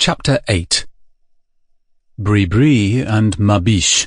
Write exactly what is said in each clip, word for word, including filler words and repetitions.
Chapter eight. Bribri and Ma Biche.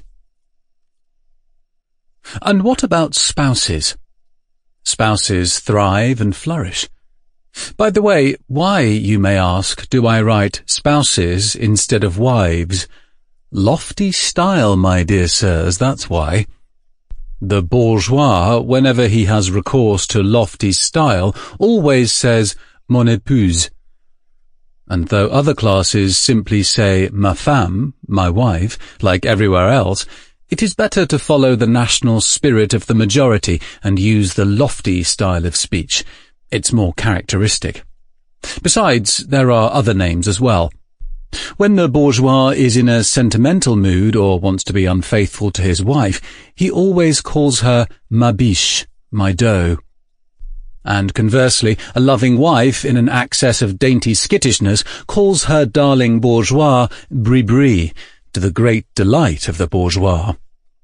And what about spouses? Spouses thrive and flourish. By the way, why, you may ask, do I write spouses instead of wives? Lofty style, my dear sirs, that's why. The bourgeois, whenever he has recourse to lofty style, always says mon épouse. And though other classes simply say ma femme, my wife, like everywhere else, it is better to follow the national spirit of the majority and use the lofty style of speech. It's more characteristic. Besides, there are other names as well. When the bourgeois is in a sentimental mood or wants to be unfaithful to his wife, he always calls her ma biche, my doe. And conversely, a loving wife, in an access of dainty skittishness, calls her darling bourgeois Bribri, to the great delight of the bourgeois.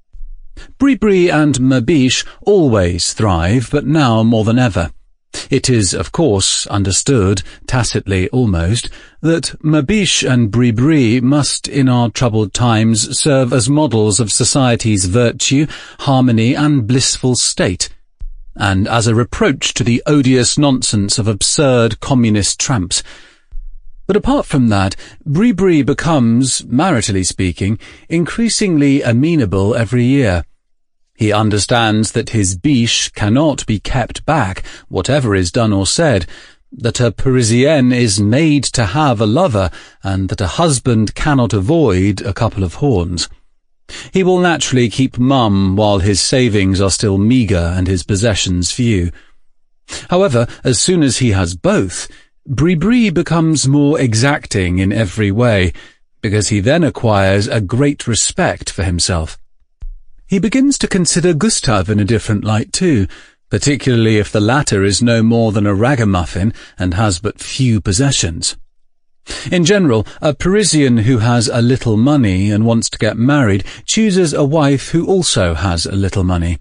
Bribri and Ma Biche always thrive, but now more than ever. It is, of course, understood, tacitly almost, that Ma Biche and Bribri must, in our troubled times, serve as models of society's virtue, harmony, and blissful state, and as a reproach to the odious nonsense of absurd communist tramps. But apart from that, Bribri becomes, maritally speaking, increasingly amenable every year. He understands that his biche cannot be kept back, whatever is done or said, that a Parisienne is made to have a lover, and that a husband cannot avoid a couple of horns. He will naturally keep mum while his savings are still meagre and his possessions few. However, as soon as he has both, Bribri becomes more exacting in every way, because he then acquires a great respect for himself. He begins to consider Gustave in a different light too, particularly if the latter is no more than a ragamuffin and has but few possessions. In general, a Parisian who has a little money and wants to get married chooses a wife who also has a little money.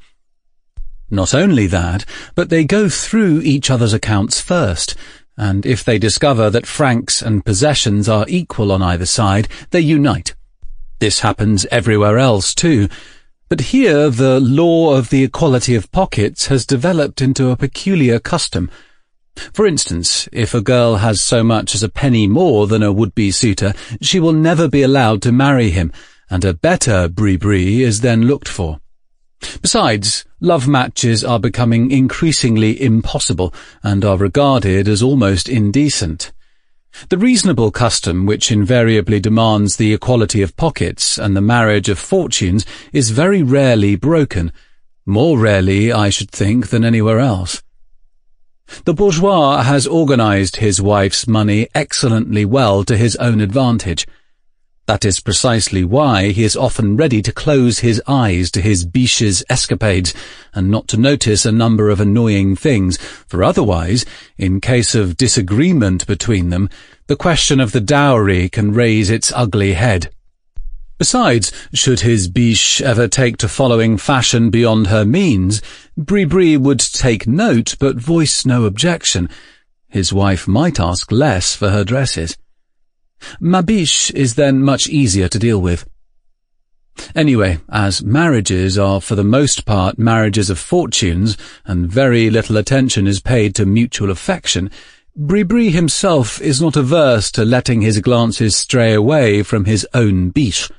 Not only that, but they go through each other's accounts first, and if they discover that francs and possessions are equal on either side, they unite. This happens everywhere else too, but here the law of the equality of pockets has developed into a peculiar custom. For instance, if a girl has so much as a penny more than a would-be suitor, she will never be allowed to marry him, and a better Bribri is then looked for. Besides, love matches are becoming increasingly impossible, and are regarded as almost indecent. The reasonable custom which invariably demands the equality of pockets and the marriage of fortunes is very rarely broken, more rarely, I should think, than anywhere else. The bourgeois has organized his wife's money excellently well to his own advantage. That is precisely why he is often ready to close his eyes to his biche's escapades, and not to notice a number of annoying things, for otherwise, in case of disagreement between them, the question of the dowry can raise its ugly head. Besides, should his biche ever take to following fashion beyond her means, Bribri would take note but voice no objection. His wife might ask less for her dresses. Ma Biche is then much easier to deal with. Anyway, as marriages are for the most part marriages of fortunes, and very little attention is paid to mutual affection, Bribri himself is not averse to letting his glances stray away from his own biche.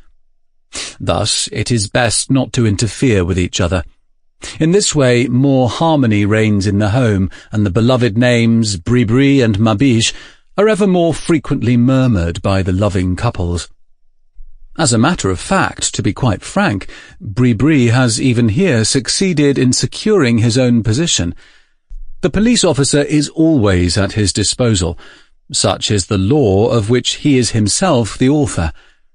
Thus, it is best not to interfere with each other. In this way, more harmony reigns in the home, and the beloved names Bribri and Ma Biche are ever more frequently murmured by the loving couples. As a matter of fact, to be quite frank, Bribri has even here succeeded in securing his own position. The police officer is always at his disposal. Such is the law of which he is himself the author.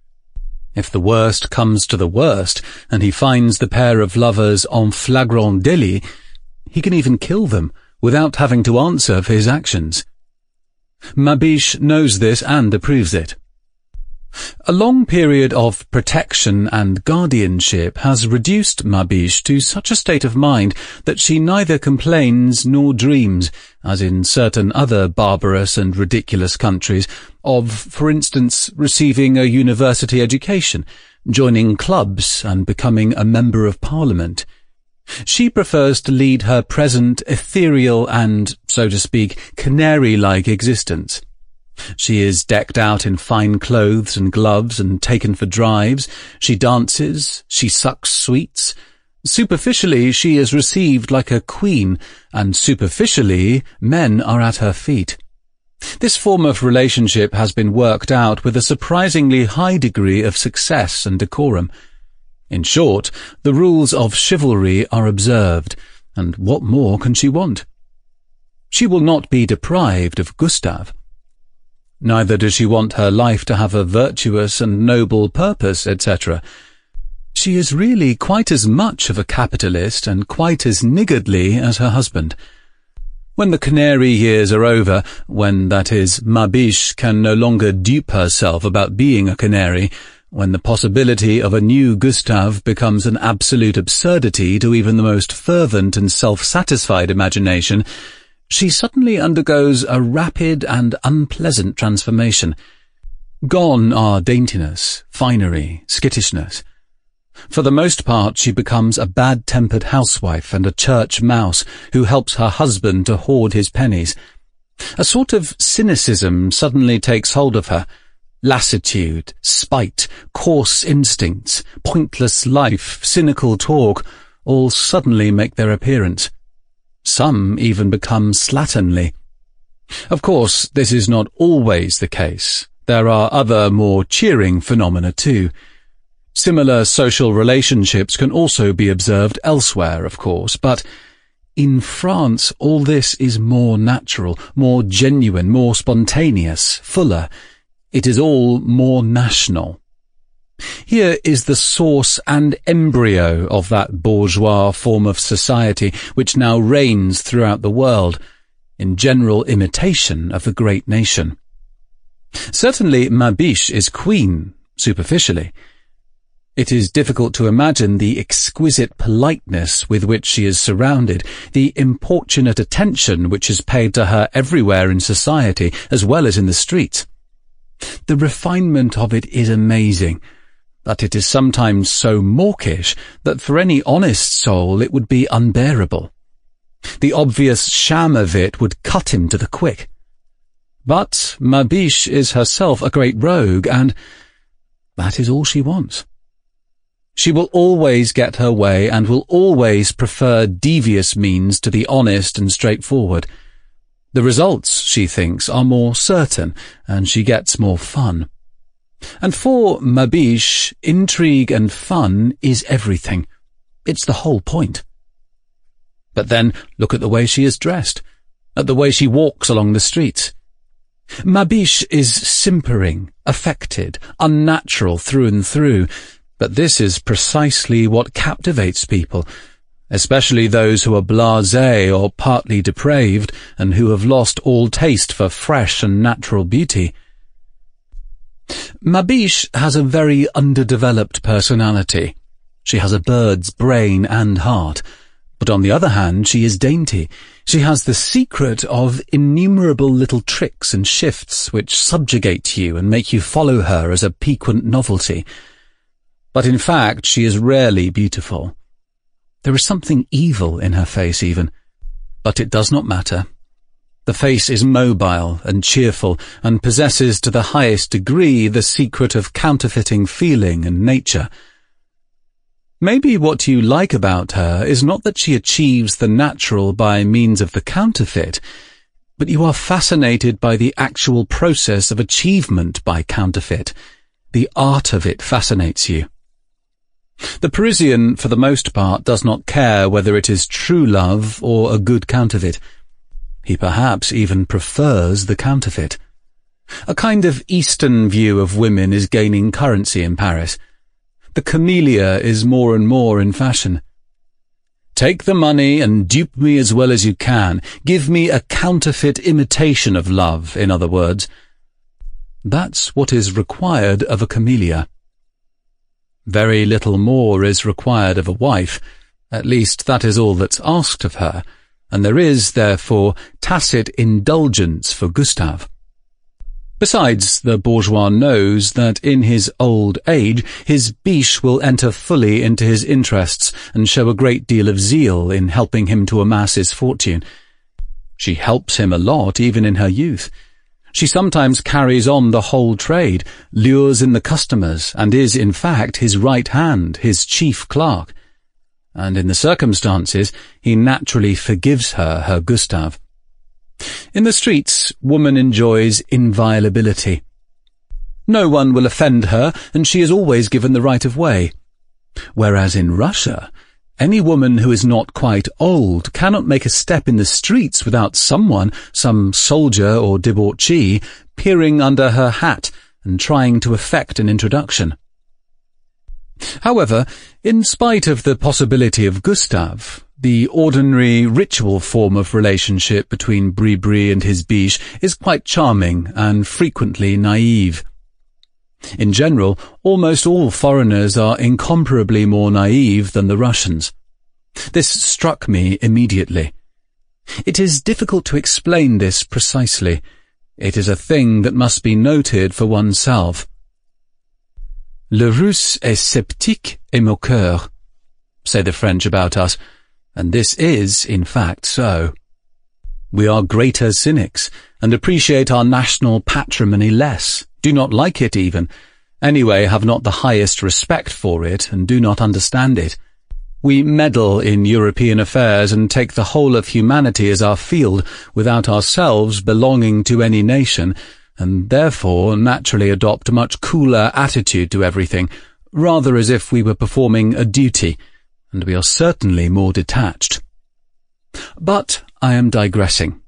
If the worst comes to the worst, and he finds the pair of lovers en flagrant délit, he can even kill them, without having to answer for his actions. Ma Biche knows this and approves it. A long period of protection and guardianship has reduced Mabiche to such a state of mind that she neither complains nor dreams, as in certain other barbarous and ridiculous countries, of, for instance, receiving a university education, joining clubs and becoming a member of parliament. She prefers to lead her present ethereal and, so to speak, canary-like existence. She is decked out in fine clothes and gloves and taken for drives. She dances. She sucks sweets. Superficially, she is received like a queen, and superficially, men are at her feet. This form of relationship has been worked out with a surprisingly high degree of success and decorum. In short, the rules of chivalry are observed, and what more can she want? She will not be deprived of Gustave. Neither does she want her life to have a virtuous and noble purpose, et cetera. She is really quite as much of a capitalist and quite as niggardly as her husband. When the canary years are over, when, that is, Mabiche can no longer dupe herself about being a canary, when the possibility of a new Gustave becomes an absolute absurdity to even the most fervent and self-satisfied imagination, she suddenly undergoes a rapid and unpleasant transformation. Gone are daintiness, finery, skittishness. For the most part, she becomes a bad-tempered housewife and a church mouse who helps her husband to hoard his pennies. A sort of cynicism suddenly takes hold of her. Lassitude, spite, coarse instincts, pointless life, cynical talk, all suddenly make their appearance. Some even become slatternly. Of course, this is not always the case. There are other more cheering phenomena too. Similar social relationships can also be observed elsewhere, of course, but in France all this is more natural, more genuine, more spontaneous, fuller. It is all more national. Here is the source and embryo of that bourgeois form of society which now reigns throughout the world, in general imitation of the great nation. Certainly Mabiche is queen, superficially. It is difficult to imagine the exquisite politeness with which she is surrounded, the importunate attention which is paid to her everywhere in society as well as in the streets. The refinement of it is amazing, but it is sometimes so mawkish that for any honest soul it would be unbearable. The obvious sham of it would cut him to the quick. But Mabiche is herself a great rogue, and that is all she wants. She will always get her way and will always prefer devious means to the honest and straightforward. The results, she thinks, are more certain, and she gets more fun. And for Mabiche, intrigue and fun is everything. It's the whole point. But then, look at the way she is dressed, at the way she walks along the streets. Mabiche is simpering, affected, unnatural through and through, but this is precisely what captivates people, especially those who are blasé or partly depraved and who have lost all taste for fresh and natural beauty. Mabiche has a very underdeveloped personality. She has a bird's brain and heart, but on the other hand she is dainty. She has the secret of innumerable little tricks and shifts which subjugate you and make you follow her as a piquant novelty. But in fact she is rarely beautiful. There is something evil in her face even, but it does not matter. The face is mobile and cheerful, and possesses to the highest degree the secret of counterfeiting feeling and nature. Maybe what you like about her is not that she achieves the natural by means of the counterfeit, but you are fascinated by the actual process of achievement by counterfeit. The art of it fascinates you. The Parisian, for the most part, does not care whether it is true love or a good counterfeit. He perhaps even prefers the counterfeit. A kind of Eastern view of women is gaining currency in Paris. The camellia is more and more in fashion. Take the money and dupe me as well as you can. Give me a counterfeit imitation of love, in other words. That's what is required of a camellia. Very little more is required of a wife, at least that is all that's asked of her, and there is, therefore, tacit indulgence for Gustave. Besides, the bourgeois knows that in his old age his biche will enter fully into his interests and show a great deal of zeal in helping him to amass his fortune. She helps him a lot even in her youth. She sometimes carries on the whole trade, lures in the customers, and is, in fact, his right hand, his chief clerk. And in the circumstances, he naturally forgives her her Gustave. In the streets, woman enjoys inviolability. No one will offend her, and she is always given the right of way. Whereas in Russia, any woman who is not quite old cannot make a step in the streets without someone, some soldier or debauchee, peering under her hat and trying to effect an introduction. However, in spite of the possibility of Gustave, the ordinary ritual form of relationship between Bribri and his biche is quite charming and frequently naive. In general, almost all foreigners are incomparably more naive than the Russians. This struck me immediately. It is difficult to explain this precisely. It is a thing that must be noted for oneself. Le Russe est sceptique et moqueur, say the French about us, and this is, in fact, so. We are greater cynics, and appreciate our national patrimony less, do not like it even, anyway have not the highest respect for it, and do not understand it. We meddle in European affairs and take the whole of humanity as our field, without ourselves belonging to any nation, and therefore naturally adopt a much cooler attitude to everything, rather as if we were performing a duty, and we are certainly more detached. But I am digressing.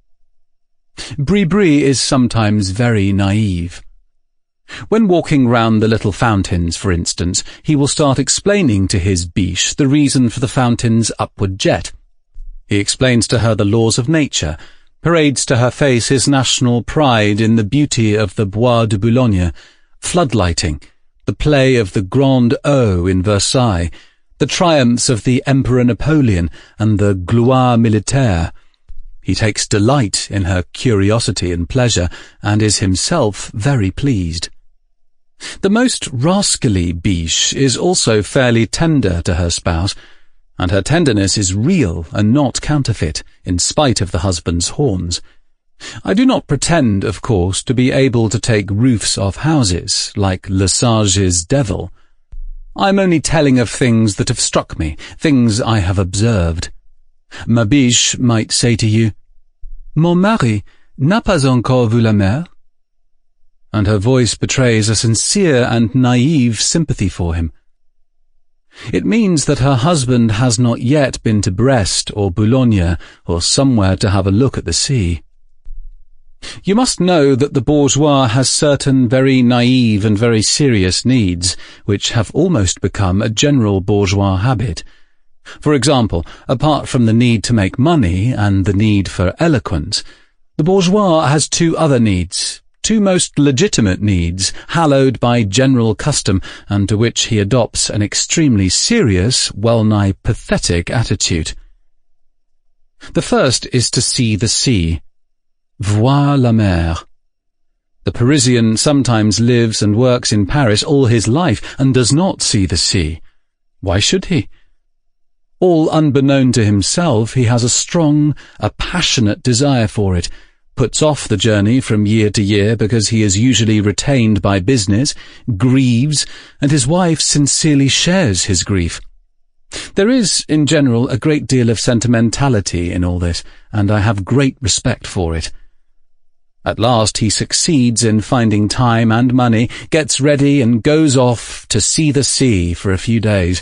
Bribri is sometimes very naive. When walking round the little fountains, for instance, he will start explaining to his biche the reason for the fountain's upward jet. He explains to her the laws of nature, parades to her face his national pride in the beauty of the Bois de Boulogne, floodlighting, the play of the Grande Eau in Versailles, the triumphs of the Emperor Napoleon and the Gloire Militaire. He takes delight in her curiosity and pleasure, and is himself very pleased. The most rascally biche is also fairly tender to her spouse, and her tenderness is real and not counterfeit, in spite of the husband's horns. I do not pretend, of course, to be able to take roofs off houses, like Le Sage's devil. I am only telling of things that have struck me, things I have observed. Ma biche might say to you, "Mon mari n'a pas encore vu la mer," and her voice betrays a sincere and naive sympathy for him. It means that her husband has not yet been to Brest or Boulogne or somewhere to have a look at the sea. You must know that the bourgeois has certain very naive and very serious needs, which have almost become a general bourgeois habit. For example, apart from the need to make money and the need for eloquence, the bourgeois has two other needs, two most legitimate needs, hallowed by general custom, and to which he adopts an extremely serious, well-nigh pathetic attitude. The first is to see the sea. Voir la mer. The Parisian sometimes lives and works in Paris all his life and does not see the sea. Why should he? All unbeknown to himself, he has a strong, a passionate desire for it, puts off the journey from year to year because he is usually retained by business, grieves, and his wife sincerely shares his grief. There is, in general, a great deal of sentimentality in all this, and I have great respect for it. At last he succeeds in finding time and money, gets ready and goes off to see the sea for a few days.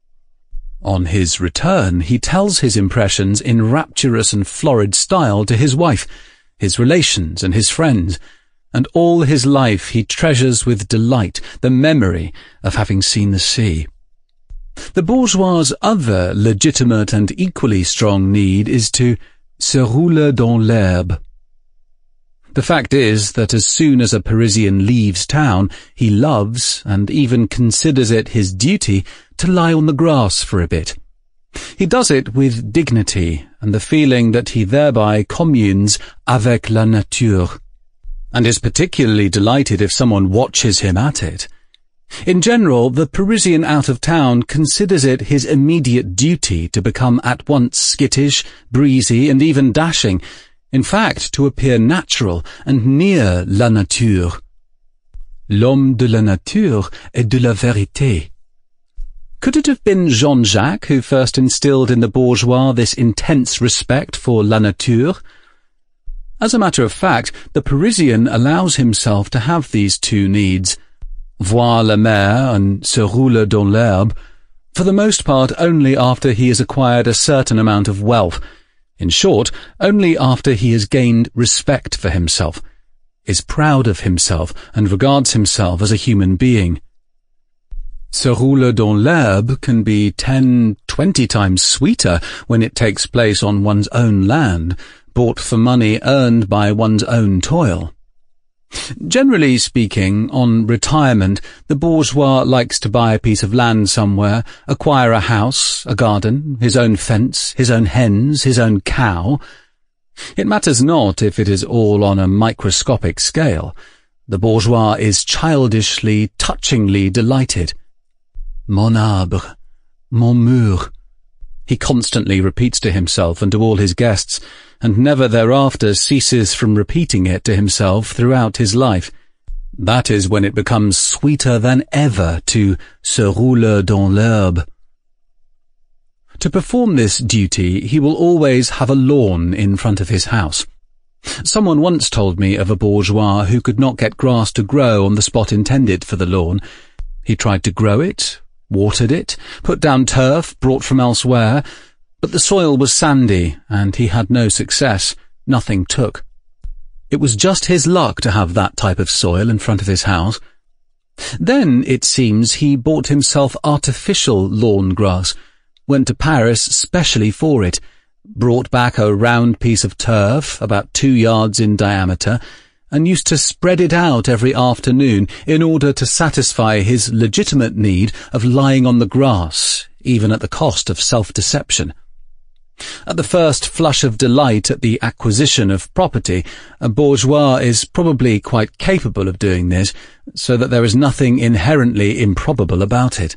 On his return, he tells his impressions in rapturous and florid style to his wife, his relations and his friends, and all his life he treasures with delight the memory of having seen the sea. The bourgeois's other legitimate and equally strong need is to se rouler dans l'herbe. The fact is that as soon as a Parisian leaves town, he loves, and even considers it his duty, to lie on the grass for a bit. He does it with dignity and the feeling that he thereby communes avec la nature, and is particularly delighted if someone watches him at it. In general, the Parisian out of town considers it his immediate duty to become at once skittish, breezy, and even dashing, in fact, to appear natural and near la nature. L'homme de la nature et de la vérité. Could it have been Jean-Jacques who first instilled in the bourgeois this intense respect for la nature? As a matter of fact, the Parisian allows himself to have these two needs, voir la mer and se rouler dans l'herbe, for the most part only after he has acquired a certain amount of wealth. In short, only after he has gained respect for himself, is proud of himself, and regards himself as a human being. Se rouler dans l'herbe can be ten, twenty times sweeter when it takes place on one's own land, bought for money earned by one's own toil. Generally speaking, on retirement, the bourgeois likes to buy a piece of land somewhere, acquire a house, a garden, his own fence, his own hens, his own cow. It matters not if it is all on a microscopic scale. The bourgeois is childishly, touchingly delighted. Mon arbre, mon mur, he constantly repeats to himself and to all his guests, and never thereafter ceases from repeating it to himself throughout his life. That is when it becomes sweeter than ever to se rouler dans l'herbe. To perform this duty, he will always have a lawn in front of his house. Someone once told me of a bourgeois who could not get grass to grow on the spot intended for the lawn. He tried to grow it, watered it, put down turf brought from elsewhere, but the soil was sandy, and he had no success. Nothing took. It was just his luck to have that type of soil in front of his house. Then, it seems, he bought himself artificial lawn grass, went to Paris specially for it, brought back a round piece of turf, about two yards in diameter, and used to spread it out every afternoon in order to satisfy his legitimate need of lying on the grass, even at the cost of self-deception. At the first flush of delight at the acquisition of property, a bourgeois is probably quite capable of doing this, so that there is nothing inherently improbable about it.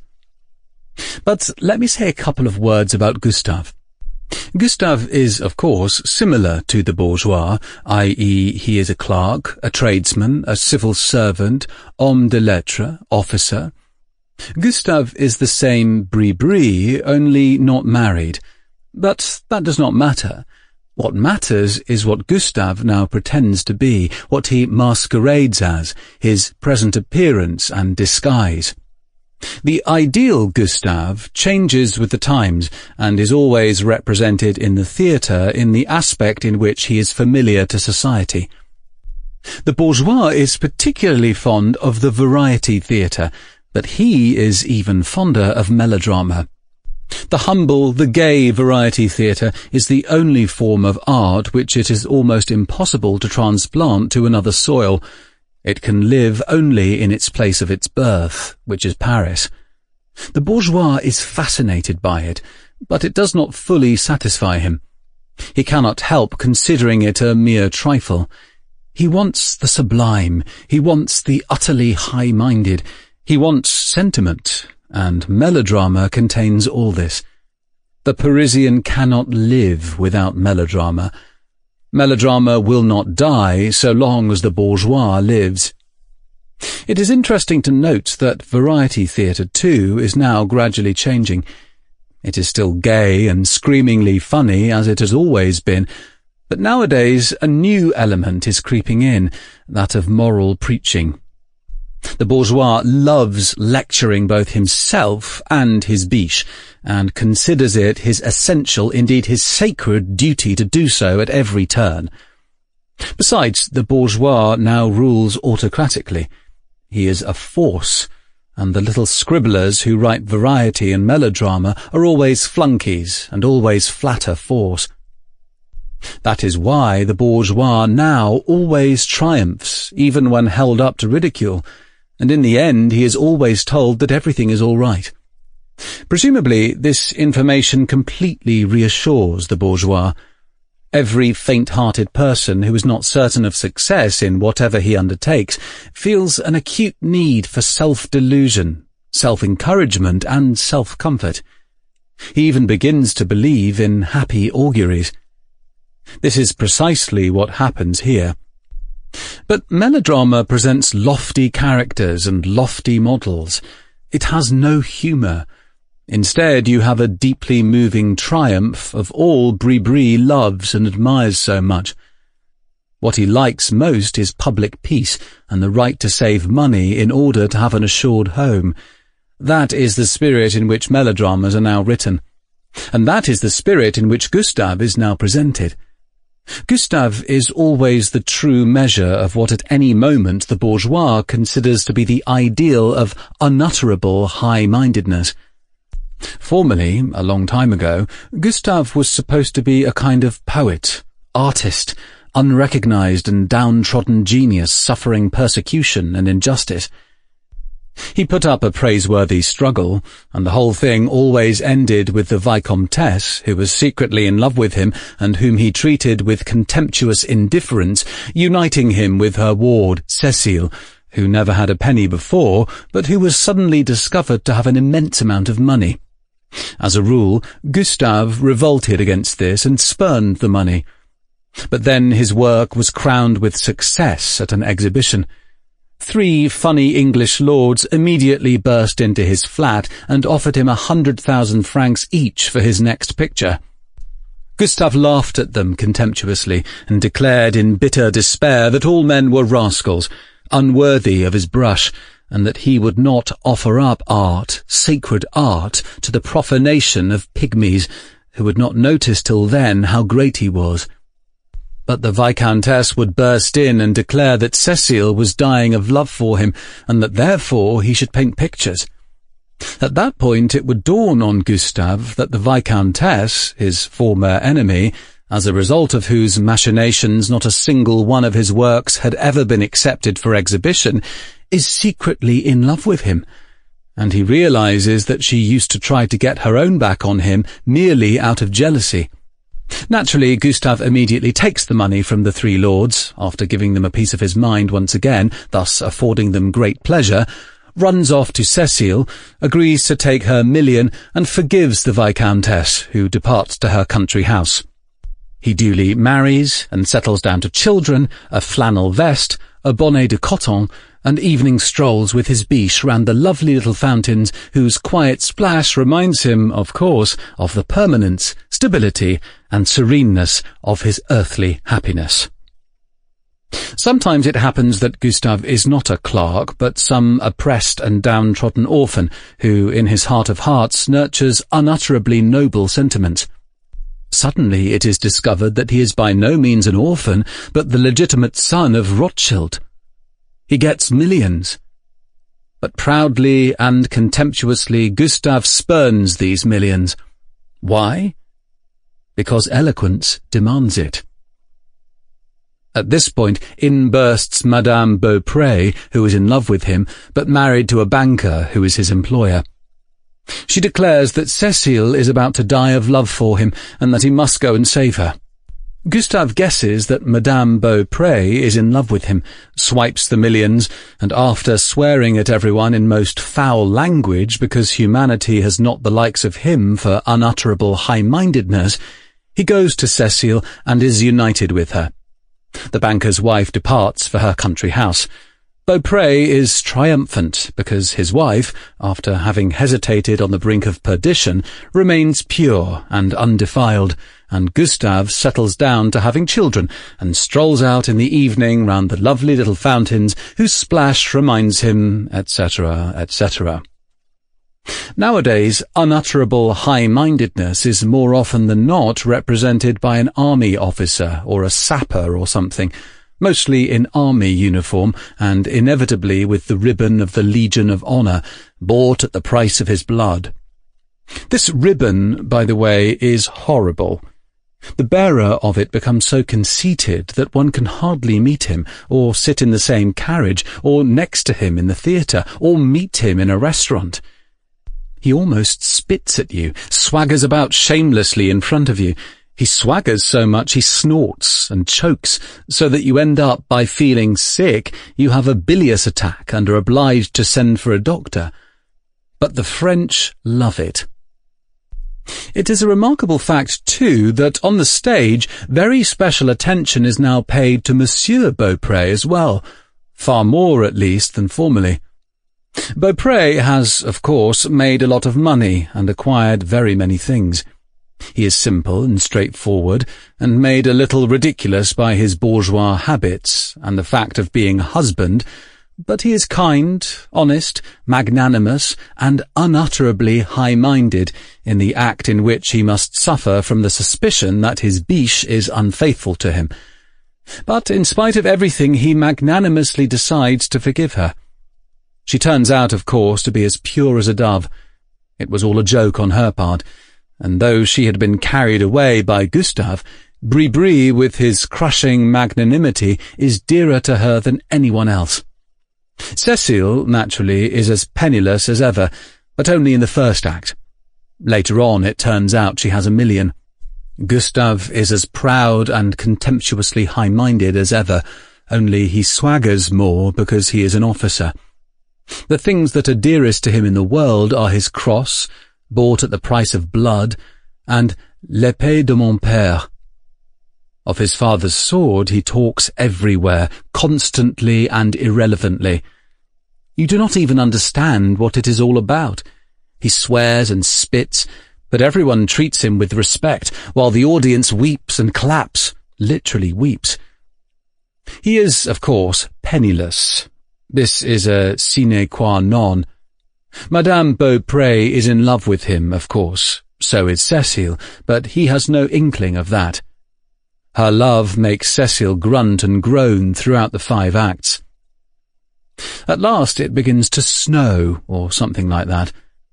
But let me say a couple of words about Gustave. Gustave is, of course, similar to the bourgeois, that is, he is a clerk, a tradesman, a civil servant, homme de lettres, officer. Gustave is the same bris-bris, only not married. But that does not matter. What matters is what Gustave now pretends to be, what he masquerades as, his present appearance and disguise. The ideal Gustave changes with the times, and is always represented in the theatre in the aspect in which he is familiar to society. The bourgeois is particularly fond of the variety theatre, but he is even fonder of melodrama. The humble, the gay variety theatre is the only form of art which it is almost impossible to transplant to another soil. It can live only in its place of its birth, which is Paris. The bourgeois is fascinated by it, but it does not fully satisfy him. He cannot help considering it a mere trifle. He wants the sublime, he wants the utterly high-minded, he wants sentiment, and melodrama contains all this. The Parisian cannot live without melodrama. Melodrama will not die so long as the bourgeois lives. It is interesting to note that variety theatre, too, is now gradually changing. It is still gay and screamingly funny, as it has always been, but nowadays a new element is creeping in, that of moral preaching. The bourgeois loves lecturing both himself and his biche, and considers it his essential, indeed his sacred duty to do so at every turn. Besides, the bourgeois now rules autocratically. He is a force, and the little scribblers who write variety and melodrama are always flunkies and always flatter force. That is why the bourgeois now always triumphs, even when held up to ridicule, and in the end he is always told that everything is all right. Presumably, this information completely reassures the bourgeois. Every faint-hearted person who is not certain of success in whatever he undertakes feels an acute need for self-delusion, self-encouragement, and self-comfort. He even begins to believe in happy auguries. This is precisely what happens here. But melodrama presents lofty characters and lofty models. It has no humour. Instead, you have a deeply moving triumph of all Bris-Bris loves and admires so much. What he likes most is public peace and the right to save money in order to have an assured home. That is the spirit in which melodramas are now written. And that is the spirit in which Gustave is now presented. Gustave is always the true measure of what at any moment the bourgeois considers to be the ideal of unutterable high-mindedness. Formerly, a long time ago, Gustave was supposed to be a kind of poet, artist, unrecognized and downtrodden genius suffering persecution and injustice. He put up a praiseworthy struggle, and the whole thing always ended with the Vicomtesse, who was secretly in love with him and whom he treated with contemptuous indifference, uniting him with her ward, Cécile, who never had a penny before, but who was suddenly discovered to have an immense amount of money. As a rule, Gustave revolted against this and spurned the money. But then his work was crowned with success at an exhibition. Three funny English lords immediately burst into his flat and offered him a hundred thousand francs each for his next picture. Gustave laughed at them contemptuously and declared in bitter despair that all men were rascals, unworthy of his brush, and that he would not offer up art, sacred art, to the profanation of pygmies, who had not noticed till then how great he was. But the Viscountess would burst in and declare that Cécile was dying of love for him, and that therefore he should paint pictures. At that point it would dawn on Gustave that the Viscountess, his former enemy, as a result of whose machinations not a single one of his works had ever been accepted for exhibition, is secretly in love with him, and he realizes that she used to try to get her own back on him merely out of jealousy. Naturally, Gustave immediately takes the money from the three lords, after giving them a piece of his mind once again, thus affording them great pleasure, runs off to Cécile, agrees to take her million, and forgives the Viscountess, who departs to her country house. He duly marries and settles down to children, a flannel vest, a bonnet de coton, and evening strolls with his biche round the lovely little fountains whose quiet splash reminds him, of course, of the permanence, stability, and sereneness of his earthly happiness. Sometimes it happens that Gustave is not a clerk, but some oppressed and downtrodden orphan who, in his heart of hearts, nurtures unutterably noble sentiments. Suddenly it is discovered that he is by no means an orphan, but the legitimate son of Rothschild. He gets millions. But proudly and contemptuously Gustave spurns these millions. Why? Because eloquence demands it. At this point in bursts Madame Beaupré, who is in love with him, but married to a banker who is his employer. She declares that Cécile is about to die of love for him, and that he must go and save her. Gustave guesses that Madame Beaupré is in love with him, swipes the millions, and after swearing at everyone in most foul language because humanity has not the likes of him for unutterable high-mindedness, he goes to Cécile and is united with her. The banker's wife departs for her country house. Beaupré is triumphant because his wife, after having hesitated on the brink of perdition, remains pure and undefiled, and Gustave settles down to having children and strolls out in the evening round the lovely little fountains whose splash reminds him, et cetera, et cetera. Nowadays, unutterable high-mindedness is more often than not represented by an army officer or a sapper or something, mostly in army uniform, and inevitably with the ribbon of the Legion of Honour, bought at the price of his blood. This ribbon, by the way, is horrible. The bearer of it becomes so conceited that one can hardly meet him, or sit in the same carriage, or next to him in the theatre, or meet him in a restaurant. He almost spits at you, swaggers about shamelessly in front of you. He swaggers so much he snorts and chokes, so that you end up by feeling sick, you have a bilious attack and are obliged to send for a doctor. But the French love it. It is a remarkable fact, too, that on the stage very special attention is now paid to Monsieur Beaupré as well, far more, at least, than formerly. Beaupré has, of course, made a lot of money and acquired very many things. He is simple and straightforward, and made a little ridiculous by his bourgeois habits and the fact of being a husband, but he is kind, honest, magnanimous, and unutterably high-minded in the act in which he must suffer from the suspicion that his biche is unfaithful to him. But in spite of everything, he magnanimously decides to forgive her. She turns out, of course, to be as pure as a dove. It was all a joke on her part, and though she had been carried away by Gustave, Bris-Bris, with his crushing magnanimity, is dearer to her than anyone else. Cécile, naturally, is as penniless as ever, but only in the first act. Later on, it turns out she has a million. Gustave is as proud and contemptuously high-minded as ever, only he swaggers more because he is an officer. The things that are dearest to him in the world are his cross, bought at the price of blood, and l'épée de mon père. Of his father's sword he talks everywhere, constantly and irrelevantly. You do not even understand what it is all about. He swears and spits, but everyone treats him with respect, while the audience weeps and claps, literally weeps. He is, of course, penniless. This is a sine qua non. Madame Beaupré is in love with him, of course. So is Cécile, but he has no inkling of that. Her love makes Cécile grunt and groan throughout the five acts. At last it begins to snow, or something like that.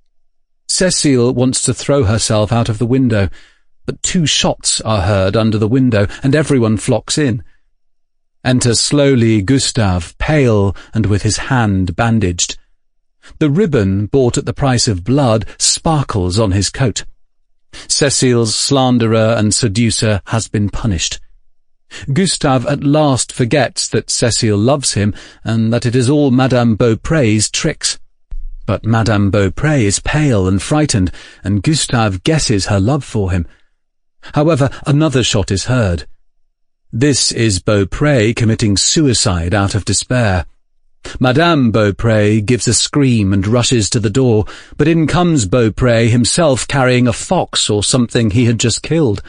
Cécile wants to throw herself out of the window, but two shots are heard under the window, and everyone flocks in. Enter slowly Gustave, pale and with his hand bandaged. The ribbon, bought at the price of blood, sparkles on his coat. Cécile's slanderer and seducer has been punished. Gustave at last forgets that Cécile loves him and that it is all Madame Beaupré's tricks. But Madame Beaupré is pale and frightened, and Gustave guesses her love for him. However, another shot is heard. This is Beaupré committing suicide out of despair. Madame Beaupré gives a scream and rushes to the door, but in comes Beaupré himself carrying a fox or something he had just killed.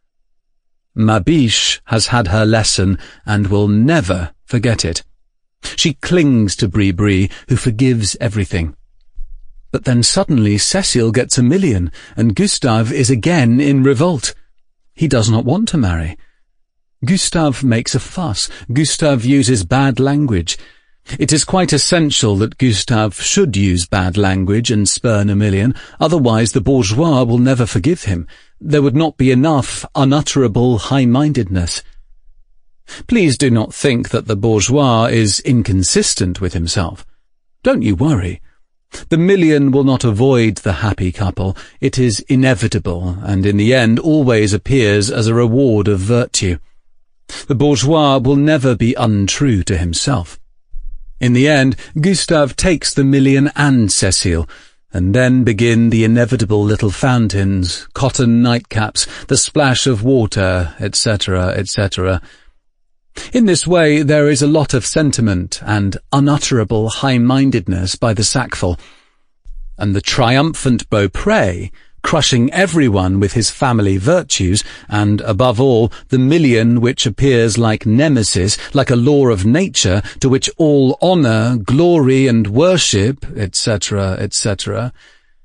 Ma biche has had her lesson and will never forget it. She clings to Bris-Bris, who forgives everything. But then suddenly Cécile gets a million, and Gustave is again in revolt. He does not want to marry. Gustave makes a fuss. Gustave uses bad language. It is quite essential that Gustave should use bad language and spurn a million, otherwise the bourgeois will never forgive him. There would not be enough unutterable high-mindedness. Please do not think that the bourgeois is inconsistent with himself. Don't you worry. The million will not avoid the happy couple. It is inevitable, and in the end always appears as a reward of virtue. The bourgeois will never be untrue to himself. In the end, Gustave takes the million and Cécile, and then begin the inevitable little fountains, cotton nightcaps, the splash of water, et cetera, et cetera. In this way there is a lot of sentiment and unutterable high-mindedness by the sackful, and the triumphant Beaupré, crushing everyone with his family virtues, and, above all, the million which appears like nemesis, like a law of nature, to which all honour, glory, and worship, et cetera, et cetera.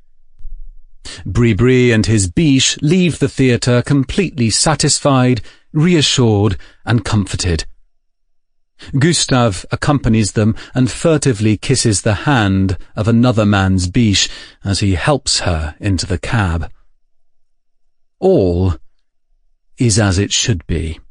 Bris-Bris and his biche leave the theatre completely satisfied, reassured, and comforted. Gustave accompanies them and furtively kisses the hand of another man's biche as he helps her into the cab. All is as it should be.